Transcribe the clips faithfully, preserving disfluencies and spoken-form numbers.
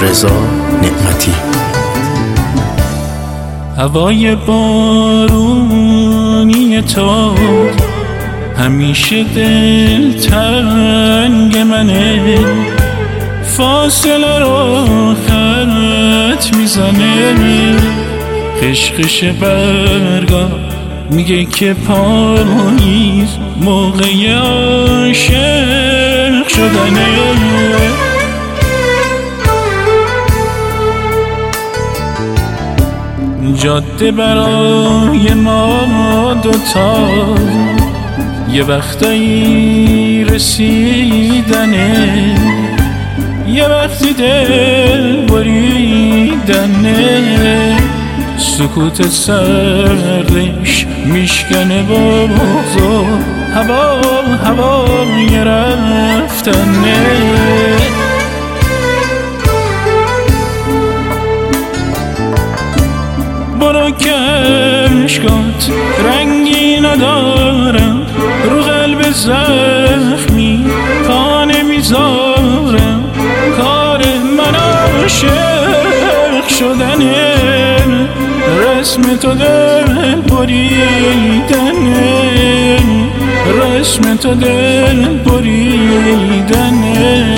رضا نعمتی. هوای بارونی تو همیشه دل تنگ منه، فاصله رو خط میزنه، خشخش برگا میگه که پاییز موقع عاشق شدنه. جاده برای ما دوتا یه وقتایی رسیدنه، یه وقتی دل بریدنه، سکوت سردش میشکنه بازو هوا هوای رفتنه. برو کشکات رنگی ندارم، رو قلب زخمی پا نمیذارم، کار من عاشق شدنه، رسم تو دل بریدنه، رسم تو دل بریدنه.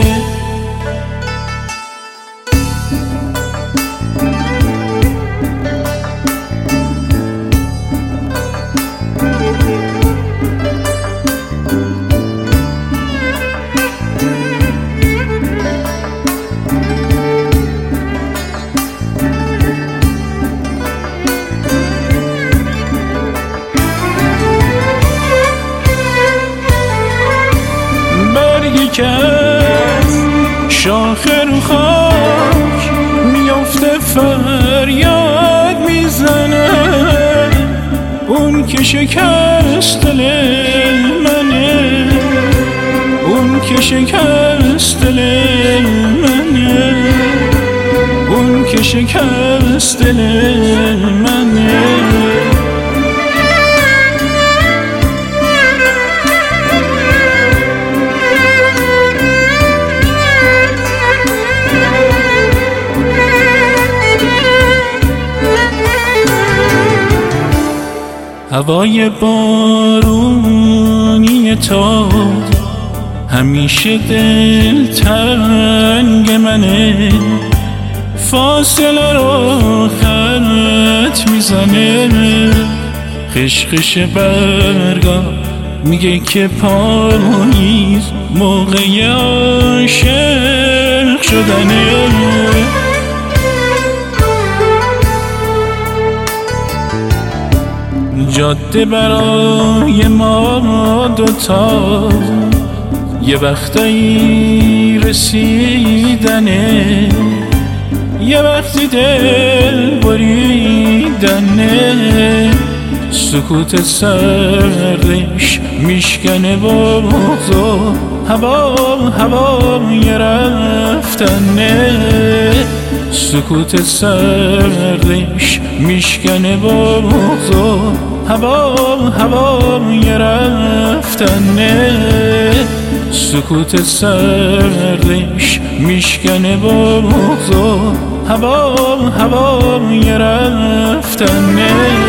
که شاخ رو خاک میفته فریاد میزنه، اون که شکست دل منه، اون که شکست دل منه، اون که شکست دل منه. هوای بارونی تو همیشه دل تنگ منه، فاصله رو خط میزنه، خشخش برگا میگه که پاییز موقع عاشق شدنه. جاده برای ما دوتا یه وقتایی رسیدنه، یه وقتی دل بریدنه، سکوت سردش میشکنه بازو هوا هوای رفتنه، سکوت سردش میشکنه بازو هوا هوای رفتنه، سکوت سردش میشکنه بازو هوا هوای رفتنه.